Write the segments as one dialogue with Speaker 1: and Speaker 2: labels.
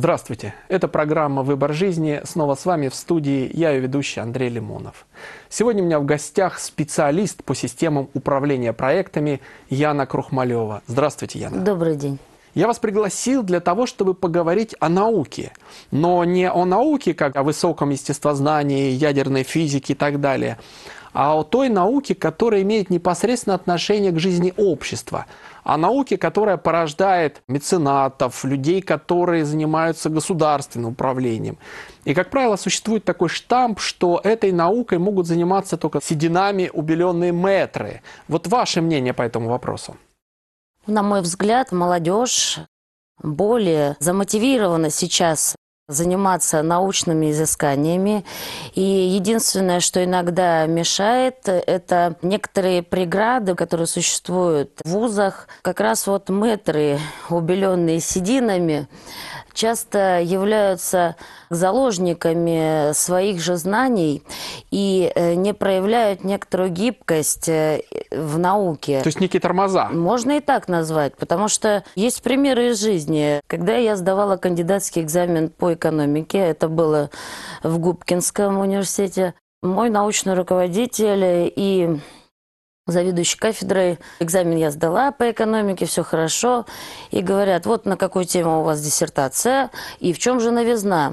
Speaker 1: Здравствуйте, это программа «Выбор жизни». Снова с вами в студии я, ее ведущий Андрей Лимонов. Сегодня у меня в гостях специалист по системам управления проектами Яна Крухмалева. Здравствуйте, Яна.
Speaker 2: Добрый день.
Speaker 1: Я вас пригласил для того, чтобы поговорить о науке. Но не о науке, как о высоком естествознании, ядерной физике и так далее, а о той науке, которая имеет непосредственное отношение к жизни общества. О науке, которая порождает меценатов, людей, которые занимаются государственным управлением. И, как правило, существует такой штамп, что этой наукой могут заниматься только сединами убеленные мэтры. Вот ваше мнение по этому вопросу?
Speaker 2: На мой взгляд, молодежь более замотивирована сейчас заниматься научными изысканиями. И единственное, что иногда мешает, это некоторые преграды, которые существуют в вузах. Как раз вот мэтры, убеленные сединами, часто являются заложниками своих же знаний и не проявляют некоторую гибкость в науке.
Speaker 1: То есть некие тормоза?
Speaker 2: Можно и так назвать, потому что есть примеры из жизни. Когда я сдавала кандидатский экзамен по экономике, это было в Губкинском университете, мой научный руководитель и заведующий кафедрой, экзамен я сдала по экономике, все хорошо. И говорят, вот на какую тему у вас диссертация и в чем же новизна.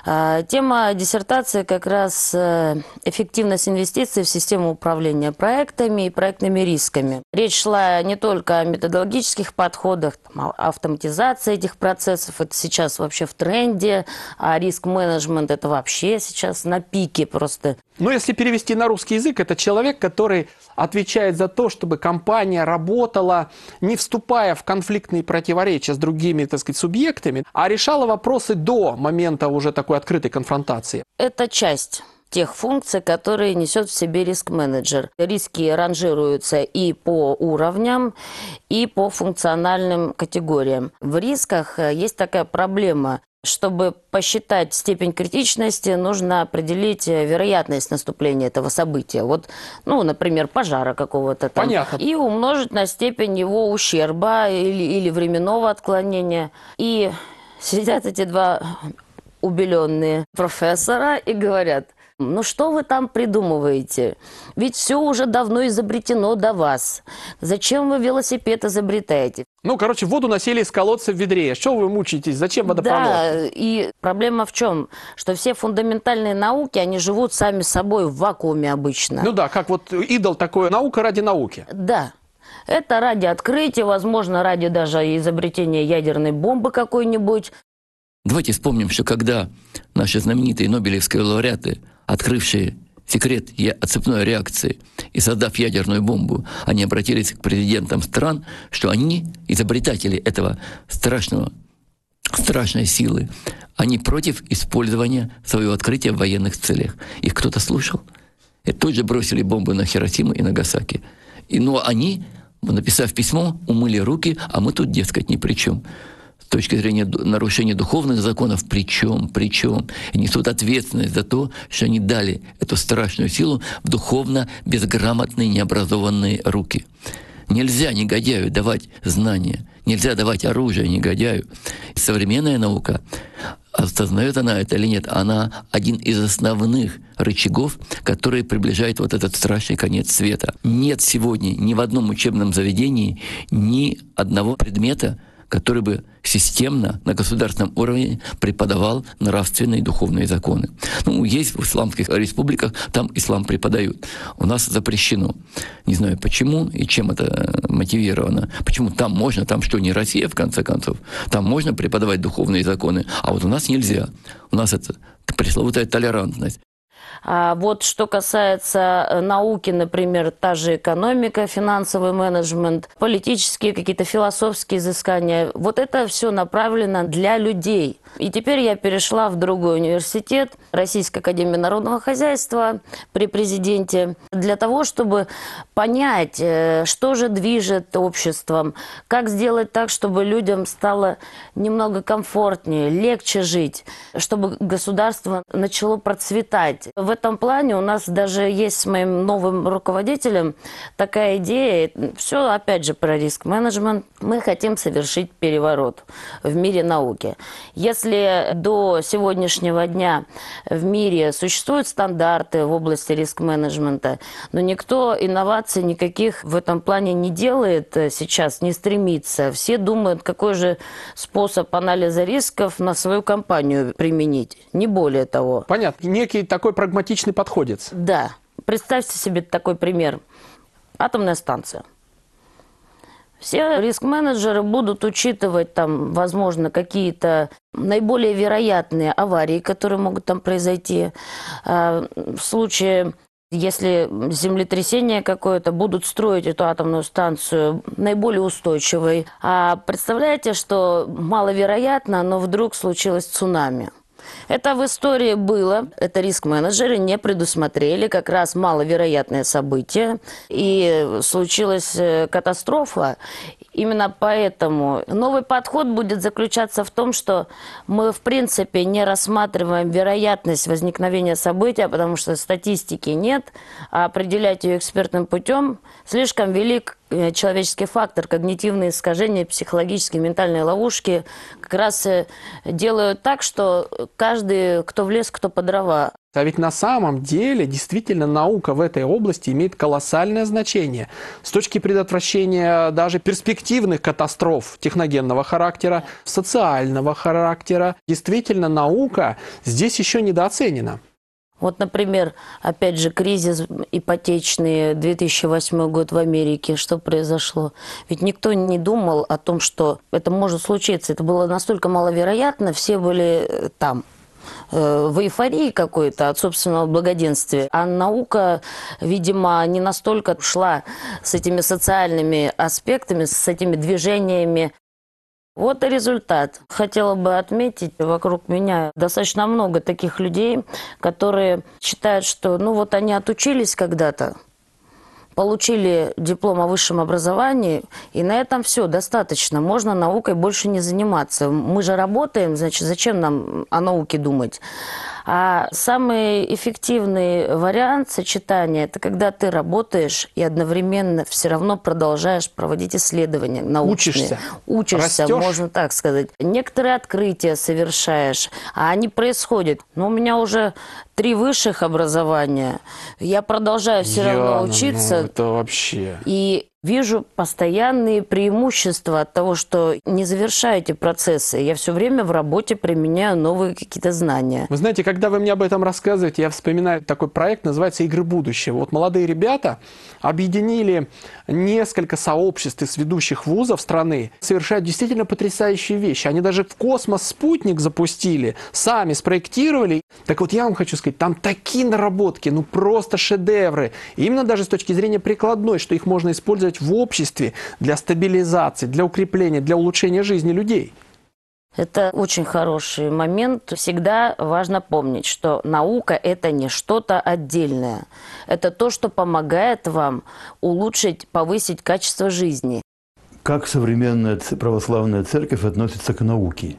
Speaker 2: Тема диссертации как раз эффективность инвестиций в систему управления проектами и проектными рисками. Речь шла не только о методологических подходах, о автоматизации этих процессов, это сейчас вообще в тренде, а риск-менеджмент это вообще сейчас на пике просто.
Speaker 1: Ну, если перевести на русский язык, это человек, который отвечает за то, чтобы компания работала, не вступая в конфликтные противоречия с другими, так сказать, субъектами, а решала вопросы до момента уже такой открытой конфронтации.
Speaker 2: Это часть тех функций, которые несет в себе риск-менеджер. Риски ранжируются и по уровням, и по функциональным категориям. В рисках есть такая проблема. Чтобы посчитать степень критичности, нужно определить вероятность наступления этого события. Вот, ну, например, пожара какого-то там.
Speaker 1: Понятно.
Speaker 2: И умножить на степень его ущерба или временного отклонения. И сидят эти два убеленные профессора и говорят: ну что вы там придумываете? Ведь все уже давно изобретено до вас. Зачем вы велосипед изобретаете?
Speaker 1: Ну, короче, воду носили из колодца в ведре. Что вы мучаетесь? Зачем водопровод?
Speaker 2: Да, и проблема в чем? Что все фундаментальные науки, они живут сами собой в вакууме обычно.
Speaker 1: Ну да, как вот идол такое, наука ради науки.
Speaker 2: Да. Это ради открытия, возможно, ради даже изобретения ядерной бомбы какой-нибудь.
Speaker 3: Давайте вспомним, что когда наши знаменитые нобелевские лауреаты, открывшие секрет цепной реакции и создав ядерную бомбу, они обратились к президентам стран, что они, изобретатели этого страшной силы, они против использования своего открытия в военных целях. Их кто-то слушал? И тут же бросили бомбы на Хиросиму и Нагасаки. Но они, написав письмо, умыли руки, а мы тут, дескать, ни при чем. С точки зрения нарушения духовных законов, причем, и несут ответственность за то, что они дали эту страшную силу в духовно безграмотные, необразованные руки. Нельзя негодяю давать знания, нельзя давать оружие негодяю. Современная наука, осознает она это или нет, она один из основных рычагов, которые приближают вот этот страшный конец света. Нет сегодня ни в одном учебном заведении ни одного предмета, который бы системно на государственном уровне преподавал нравственные и духовные законы. Ну, есть в исламских республиках, там ислам преподают. У нас запрещено. Не знаю почему и чем это мотивировано. Почему там можно, там что, не Россия, в конце концов? Там можно преподавать духовные законы, а вот у нас нельзя. У нас это пресловутая толерантность.
Speaker 2: А вот что касается науки, например, та же экономика, финансовый менеджмент, политические какие-то философские изыскания, вот это все направлено для людей. И теперь я перешла в другой университет, Российская академия народного хозяйства при президенте, для того, чтобы понять, что же движет обществом, как сделать так, чтобы людям стало немного комфортнее, легче жить, чтобы государство начало процветать. В этом плане у нас даже есть с моим новым руководителем такая идея, все опять же про риск-менеджмент. Мы хотим совершить переворот в мире науки. Если до сегодняшнего дня в мире существуют стандарты в области риск-менеджмента, но никто инноваций никаких в этом плане не делает сейчас, не стремится. Все думают, какой же способ анализа рисков на свою компанию применить, не более того.
Speaker 1: Понятно. Некий такой прагматичный подходец.
Speaker 2: Да. Представьте себе такой пример. Атомная станция. Все риск-менеджеры будут учитывать там, возможно, какие-то наиболее вероятные аварии, которые могут там произойти. В случае, если землетрясение какое-то, будут строить эту атомную станцию наиболее устойчивой. А представляете, что маловероятно, но вдруг случилось цунами. Это в истории было, это риск-менеджеры не предусмотрели как раз маловероятное событие, и случилась катастрофа. Именно поэтому новый подход будет заключаться в том, что мы в принципе не рассматриваем вероятность возникновения события, потому что статистики нет, а определять ее экспертным путем слишком велик человеческий фактор, когнитивные искажения, психологические, ментальные ловушки как раз делают так, что каждый, кто в лес, кто по дрова.
Speaker 1: А ведь на самом деле действительно наука в этой области имеет колоссальное значение. С точки предотвращения даже перспективных катастроф техногенного характера, социального характера, действительно наука здесь еще недооценена.
Speaker 2: Вот, например, опять же, кризис ипотечный, 2008 год в Америке, что произошло? Ведь никто не думал о том, что это может случиться. Это было настолько маловероятно, все были там в эйфории какой-то от собственного благоденствия. А наука, видимо, не настолько шла с этими социальными аспектами, с этими движениями. Вот и результат. Хотела бы отметить, вокруг меня достаточно много таких людей, которые считают, что ну вот они отучились когда-то, получили диплом о высшем образовании, и на этом все, достаточно. Можно наукой больше не заниматься. Мы же работаем, значит, зачем нам о науке думать? А самый эффективный вариант сочетания – это когда ты работаешь и одновременно все равно продолжаешь проводить исследования научные. Учишься,
Speaker 1: растешь.
Speaker 2: можно так сказать. Некоторые открытия совершаешь, а они происходят. Но у меня уже 3 высших образования. Я продолжаю все равно учиться.
Speaker 1: Ну, это вообще...
Speaker 2: И вижу постоянные преимущества от того, что не завершаю эти процессы. Я все время в работе применяю новые какие-то знания.
Speaker 1: Вы знаете, когда вы мне об этом рассказываете, я вспоминаю такой проект, называется «Игры будущего». Вот молодые ребята объединили несколько сообществ из ведущих вузов страны, совершают действительно потрясающие вещи. Они даже в космос спутник запустили, сами спроектировали. Так вот, я вам хочу сказать, там такие наработки, ну просто шедевры. И именно даже с точки зрения прикладной, что их можно использовать в обществе для стабилизации, для укрепления, для улучшения жизни людей.
Speaker 2: Это очень хороший момент. Всегда важно помнить, что наука – это не что-то отдельное. Это то, что помогает вам улучшить, повысить качество жизни.
Speaker 4: Как современная православная церковь относится к науке?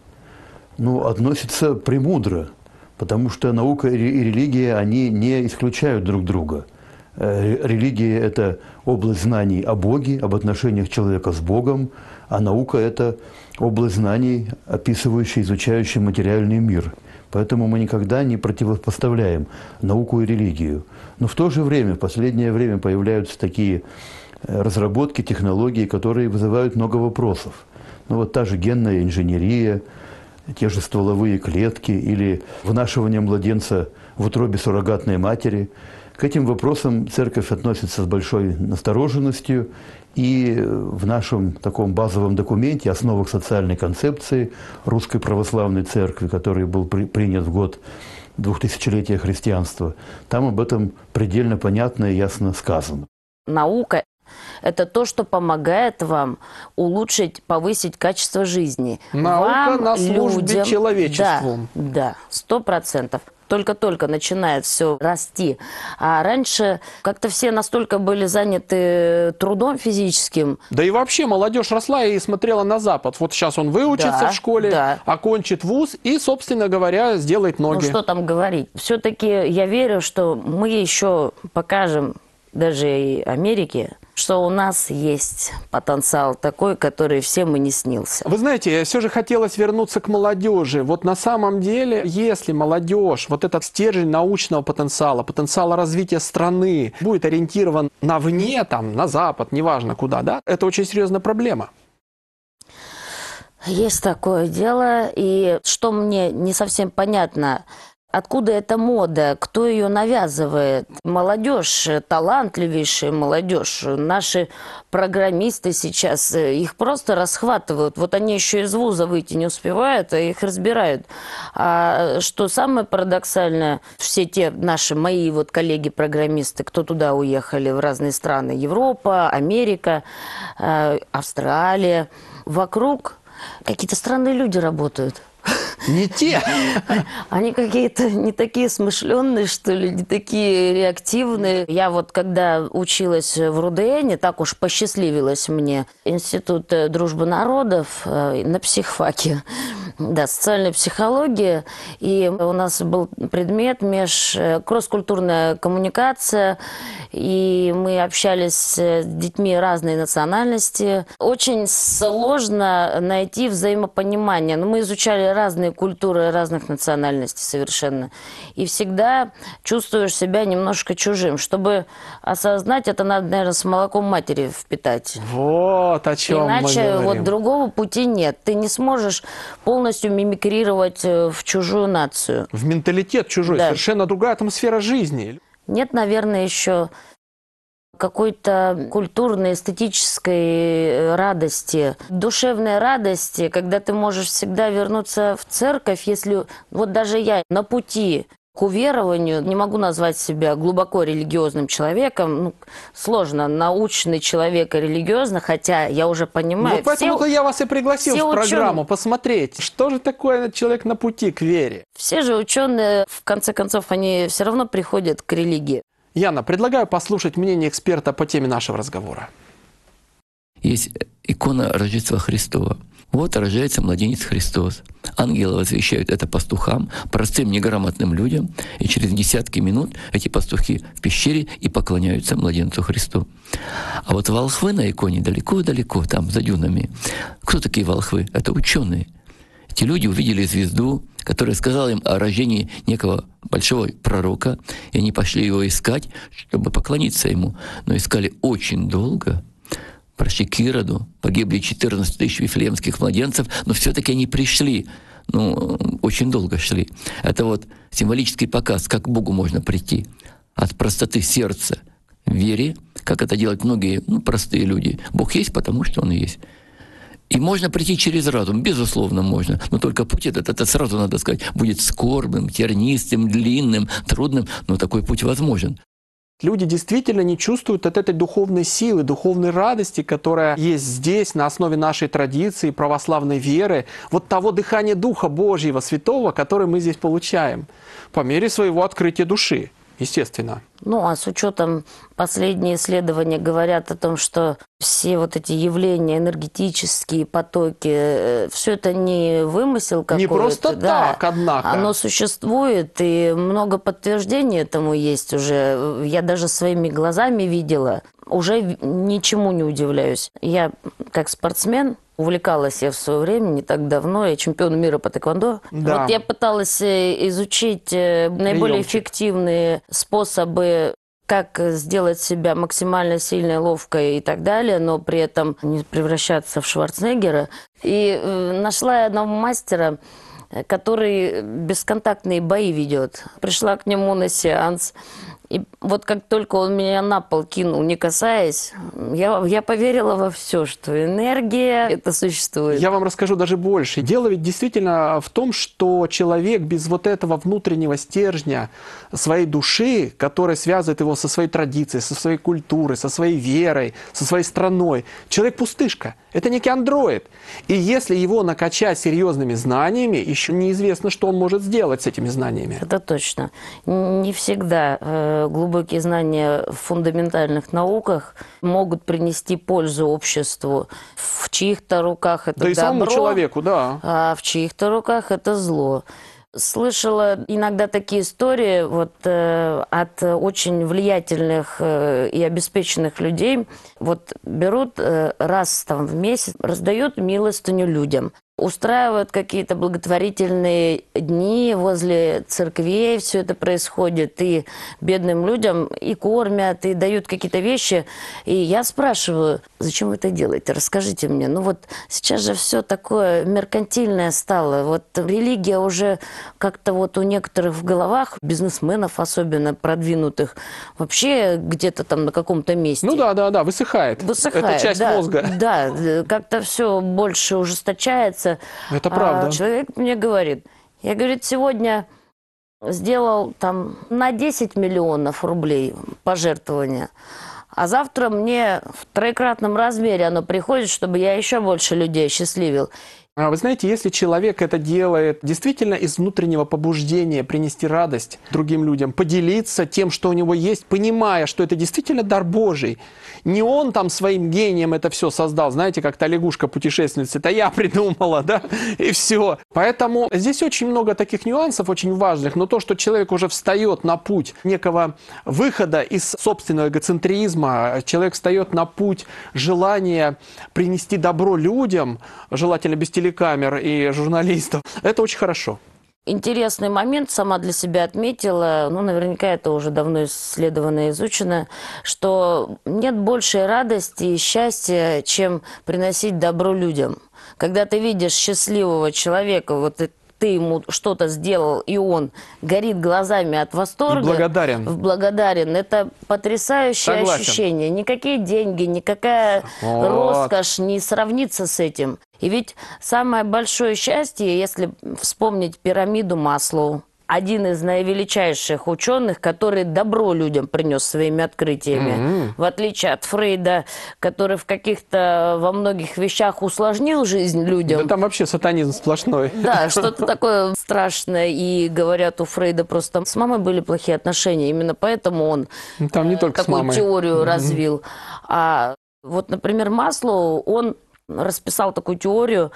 Speaker 4: Ну, относится премудро, потому что наука и религия, они не исключают друг друга. Религия – это область знаний о Боге, об отношениях человека с Богом, а наука – это область знаний, описывающая, изучающая материальный мир. Поэтому мы никогда не противопоставляем науку и религию. Но в то же время, в последнее время появляются такие разработки, технологии, которые вызывают много вопросов. Ну вот та же генная инженерия, те же стволовые клетки или вынашивание младенца в утробе суррогатной матери. К этим вопросам церковь относится с большой настороженностью, и в нашем таком базовом документе «Основах социальной концепции Русской Православной Церкви», который был принят в год 2000-летия христианства, там об этом предельно понятно и ясно сказано.
Speaker 2: Наука – это то, что помогает вам улучшить, повысить качество жизни.
Speaker 1: Наука
Speaker 2: вам,
Speaker 1: на службе
Speaker 2: людям,
Speaker 1: человечеству.
Speaker 2: Да, 100%. только-только начинает все расти. А раньше как-то все настолько были заняты трудом физическим.
Speaker 1: Да и вообще молодежь росла и смотрела на Запад. Вот сейчас он выучится
Speaker 2: Да,
Speaker 1: в школе,
Speaker 2: да.
Speaker 1: окончит вуз и, собственно говоря, сделает
Speaker 2: Ну
Speaker 1: ноги.
Speaker 2: что там говорить. Все-таки я верю, что мы еще покажем даже и Америке, что у нас есть потенциал такой, который всем и не снился.
Speaker 1: Вы знаете, все же хотелось вернуться к молодежи. Вот на самом деле, если молодежь, вот этот стержень научного потенциала, потенциала развития страны будет ориентирован на вне, там, на Запад, неважно куда, да, это очень серьезная проблема.
Speaker 2: Есть такое дело, и что мне не совсем понятно, откуда эта мода, кто ее навязывает? Молодежь, талантливейшая молодежь, наши программисты сейчас, их просто расхватывают. Вот они еще из вуза выйти не успевают, а их разбирают. А что самое парадоксальное, все те мои вот коллеги-программисты, кто туда уехали в разные страны, Европа, Америка, Австралия, вокруг какие-то странные люди работают.
Speaker 1: Не те.
Speaker 2: Они какие-то не такие смышленные, что ли, не такие реактивные. Я вот когда училась в РУДН, так уж посчастливилось мне, Институт дружбы народов на психфаке, да, социальная психология, и у нас был предмет кросс-культурная коммуникация, и мы общались с детьми разной национальности. Очень сложно найти взаимопонимание. Но мы изучали разные культуры разных национальностей совершенно. И всегда чувствуешь себя немножко чужим. Чтобы осознать, это надо, наверное, с молоком матери впитать.
Speaker 1: Вот о чем
Speaker 2: Иначе
Speaker 1: мы говорим.
Speaker 2: вот другого пути нет. Ты не сможешь полностью мимикрировать в чужую нацию.
Speaker 1: В менталитет чужой,
Speaker 2: Да.
Speaker 1: совершенно другая атмосфера жизни.
Speaker 2: Нет, наверное, еще какой-то культурной, эстетической радости, душевной радости, когда ты можешь всегда вернуться в церковь, если вот даже я на пути к уверованию, не могу назвать себя глубоко религиозным человеком, ну, сложно, научный человек и религиозный, хотя я уже понимаю.
Speaker 1: Вот поэтому-то я вас и пригласил
Speaker 2: все
Speaker 1: в программу
Speaker 2: ученые-
Speaker 1: посмотреть, что же такое человек на пути к вере.
Speaker 2: Все же ученые, в конце концов, они все равно приходят к религии.
Speaker 1: Яна, предлагаю послушать мнение эксперта по теме нашего разговора.
Speaker 3: Есть икона Рождества Христова. Вот рождается младенец Христос. Ангелы возвещают это пастухам, простым неграмотным людям, и через десятки минут эти пастухи в пещере и поклоняются младенцу Христу. А вот волхвы на иконе далеко-далеко, там, за дюнами. Кто такие волхвы? Это ученые. Эти люди увидели звезду, которая сказала им о рождении некого большого пророка, и они пошли его искать, чтобы поклониться ему. Но искали очень долго. Прошли к Ироду, погибли 14 тысяч вифлеемских младенцев, но все-таки они пришли, очень долго шли. Это вот символический показ, как к Богу можно прийти. От простоты сердца, вере, как это делают многие простые люди. Бог есть, потому что Он есть. И можно прийти через разум, безусловно, можно. Но только путь этот, это сразу надо сказать, будет скорбным, тернистым, длинным, трудным, но такой путь возможен.
Speaker 1: Люди действительно не чувствуют от этой духовной силы, духовной радости, которая есть здесь, на основе нашей традиции, православной веры, вот того дыхания Духа Божьего, Святого, который мы здесь получаем по мере своего открытия души, естественно.
Speaker 2: Ну, а с учетом последние исследования говорят о том, что все вот эти явления, энергетические потоки, все это не вымысел какой-то.
Speaker 1: Не просто
Speaker 2: да,
Speaker 1: так, однако.
Speaker 2: Оно существует, и много подтверждений этому есть уже. Я даже своими глазами видела. Уже ничему не удивляюсь. Я, как спортсмен, увлекалась я в свое время, не так давно, я чемпион мира по тэквондо.
Speaker 1: Да.
Speaker 2: Вот я пыталась изучить наиболее
Speaker 1: Приемчик.
Speaker 2: эффективные способы, как сделать себя максимально сильной, ловкой и так далее, но при этом не превращаться в Шварценеггера. И нашла я одного мастера, который бесконтактные бои ведет. Пришла к нему на сеанс, И вот как только он меня на пол кинул, не касаясь, я поверила во все, что энергия это существует.
Speaker 1: Я вам расскажу даже больше. Дело ведь действительно в том, что человек без вот этого внутреннего стержня своей души, который связывает его со своей традицией, со своей культурой, со своей верой, со своей страной, человек пустышка. Это некий андроид. И если его накачать серьезными знаниями, еще неизвестно, что он может сделать с этими знаниями.
Speaker 2: Это точно. Не всегда глубокие знания в фундаментальных науках могут принести пользу обществу. В чьих-то руках это
Speaker 1: Да и
Speaker 2: добро,
Speaker 1: самому человеку, да.
Speaker 2: а в чьих-то руках это зло. Слышала иногда такие истории вот, от очень влиятельных и обеспеченных людей. Вот берут раз там, в месяц, раздают милостыню людям. Устраивают какие-то благотворительные дни возле церквей, все это происходит, и бедным людям и кормят, и дают какие-то вещи. И я спрашиваю, зачем вы это делаете? Расскажите мне. Ну вот сейчас же все такое меркантильное стало. Вот религия уже как-то вот у некоторых в головах, бизнесменов особенно продвинутых, вообще где-то там на каком-то месте.
Speaker 1: Ну да, высыхает.
Speaker 2: Высыхает,
Speaker 1: Это часть
Speaker 2: да,
Speaker 1: мозга.
Speaker 2: Да, как-то все больше ужесточается.
Speaker 1: Это правда.
Speaker 2: А человек мне говорит, я, говорит, сегодня сделал там на 10 миллионов рублей пожертвования, а завтра мне в троекратном размере оно приходит, чтобы я еще больше людей осчастливил.
Speaker 1: Вы знаете, если человек это делает действительно из внутреннего побуждения принести радость другим людям, поделиться тем, что у него есть, понимая, что это действительно дар Божий, не он там своим гением это все создал, знаете, как та лягушка-путешественница, это я придумала, да, и все. Поэтому здесь очень много таких нюансов, очень важных, но то, что человек уже встает на путь некого выхода из собственного эгоцентризма, человек встает на путь желания принести добро людям, желательно без телекамер и журналистов, это очень хорошо.
Speaker 2: Интересный момент сама для себя отметила, ну, наверняка это уже давно исследовано и изучено, что нет большей радости и счастья, чем приносить добро людям. Когда ты видишь счастливого человека, вот ты ему что-то сделал, и он горит глазами от восторга.
Speaker 1: И благодарен.
Speaker 2: Благодарен. Это потрясающее
Speaker 1: Согласен.
Speaker 2: ощущение. Никакие деньги, никакая роскошь не сравнится с этим. И ведь самое большое счастье, если вспомнить пирамиду Маслоу, один из наивеличайших ученых, который добро людям принес своими открытиями. В отличие от Фрейда, который в каких-то, во многих вещах усложнил жизнь людям.
Speaker 1: Да там вообще сатанизм сплошной.
Speaker 2: Да, что-то такое страшное. И говорят, у Фрейда просто с мамой были плохие отношения. Именно поэтому он
Speaker 1: Там не только с
Speaker 2: такую
Speaker 1: мамой.
Speaker 2: теорию развил. А вот, например, Маслоу, он расписал такую теорию,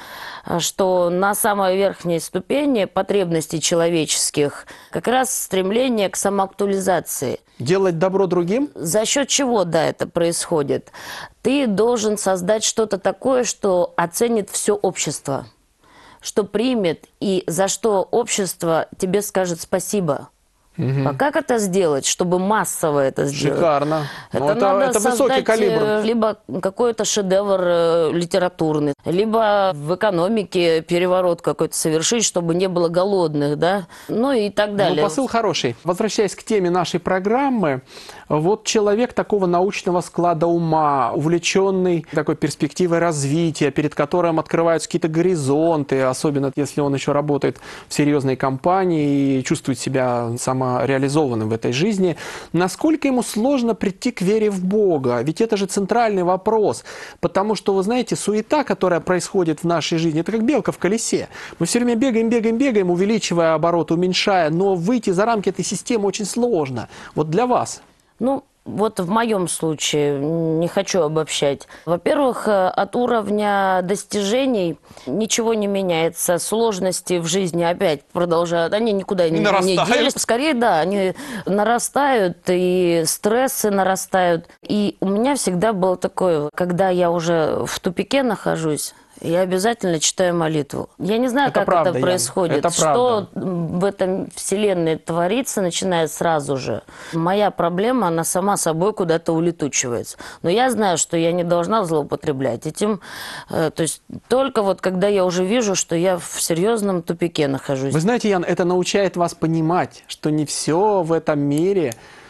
Speaker 2: что на самой верхней ступени потребностей человеческих как раз стремление к самоактуализации.
Speaker 1: Делать добро другим?
Speaker 2: За счет чего, да, это происходит? Ты должен создать что-то такое, что оценит все общество, что примет и за что общество тебе скажет спасибо. А как это сделать, чтобы массово это сделать?
Speaker 1: Шикарно.
Speaker 2: Это
Speaker 1: высокий
Speaker 2: создать
Speaker 1: калибр.
Speaker 2: либо какой-то шедевр литературный, либо в экономике переворот какой-то совершить, чтобы не было голодных, да, ну и так далее.
Speaker 1: Ну, посыл хороший. Возвращаясь к теме нашей программы, вот человек такого научного склада ума, увлеченный такой перспективой развития, перед которым открываются какие-то горизонты, особенно если он еще работает в серьезной компании и чувствует себя самореализованным в этой жизни, насколько ему сложно прийти к вере в Бога? Ведь это же центральный вопрос. Потому что, вы знаете, суета, которая происходит в нашей жизни, это как белка в колесе. Мы все время бегаем, увеличивая обороты, уменьшая, но выйти за рамки этой системы очень сложно. Вот для вас.
Speaker 2: Ну, вот в моем случае, не хочу обобщать. Во-первых, от уровня достижений ничего не меняется. Сложности в жизни опять продолжают. Они никуда не делись. Скорее, да, они нарастают, и стрессы нарастают. И у меня всегда было такое, когда я уже в тупике нахожусь, я обязательно читаю молитву. Я не знаю,
Speaker 1: это
Speaker 2: как
Speaker 1: правда,
Speaker 2: это происходит,
Speaker 1: это
Speaker 2: что в этом вселенной творится, начиная сразу же. Моя проблема, она сама собой куда-то улетучивается. Но я знаю, что я не должна злоупотреблять этим. То есть только вот когда я уже вижу, что я в серьезном тупике нахожусь.
Speaker 1: Вы знаете, Ян, это научает вас понимать, что не все в этом мире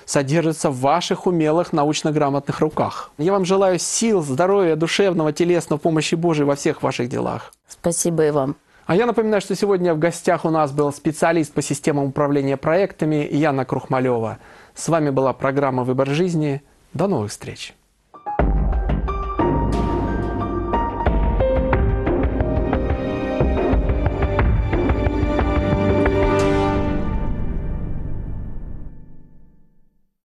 Speaker 1: содержится в ваших умелых, научно грамотных руках. Я вам желаю сил, здоровья, душевного, телесного, помощи Божией во всех ваших делах.
Speaker 2: Спасибо и вам.
Speaker 1: А я напоминаю, что сегодня в гостях у нас был специалист по системам управления проектами Яна Крухмалева. С вами была программа «Выбор жизни». До новых встреч!